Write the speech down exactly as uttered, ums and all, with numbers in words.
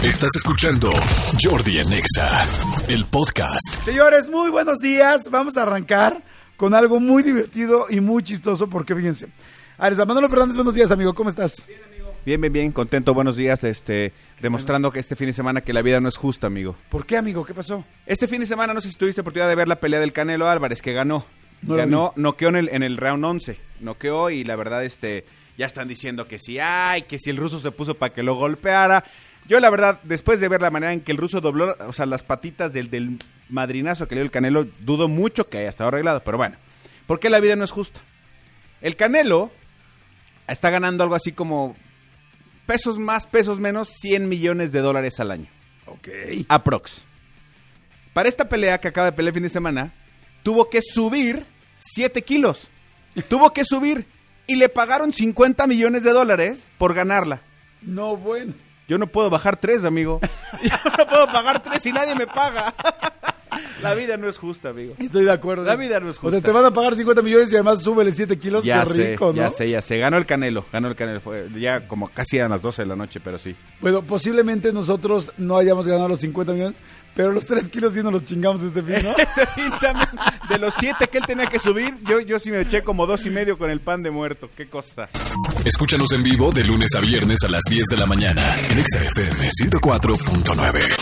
Estás escuchando Jordi en Exa, el podcast. Señores, muy buenos días. Vamos a arrancar con algo muy divertido y muy chistoso porque fíjense. Ares, Manolo Fernández, buenos días, amigo. ¿Cómo estás? Bien, amigo. Bien, bien, bien. Contento. Buenos días. Este, demostrando que este fin de semana que la vida no es justa, amigo. ¿Por qué, amigo? ¿Qué pasó? Este fin de semana no sé si tuviste oportunidad de ver la pelea del Canelo Álvarez, que ganó. No ganó, noqueó en el, en el round once. Noqueó y la verdad, este, ya están diciendo que si, ay, que si el ruso se puso para que lo golpeara. Yo, la verdad, después de ver la manera en que el ruso dobló, o sea, las patitas del, del madrinazo que le dio el Canelo, dudo mucho que haya estado arreglado. Pero bueno, ¿por qué la vida no es justa? El Canelo está ganando algo así como pesos más, pesos menos, cien millones de dólares al año. Ok. Aprox. Para esta pelea que acaba de pelear el fin de semana, tuvo que subir siete kilos. Tuvo que subir y le pagaron cincuenta millones de dólares por ganarla. No, bueno. Yo no puedo bajar tres, amigo. Yo no puedo pagar tres y nadie me paga. La vida no es justa, amigo. Estoy de acuerdo. La vida no es justa. O sea, te van a pagar cincuenta millones y además súbele siete kilos. Ya Qué sé, rico, ¿no? ya sé, ya sé. Ganó el Canelo, ganó el Canelo. Fue ya como casi eran las doce de la noche, pero sí. Bueno, posiblemente nosotros no hayamos ganado los cincuenta millones, pero los tres kilos sí nos los chingamos este fin, ¿no? Este fin también, de los siete que él tenía que subir, yo, yo sí me eché como dos y medio con el pan de muerto. Qué cosa. Escúchanos en vivo de lunes a viernes a las diez de la mañana en Exa F M ciento cuatro punto nueve.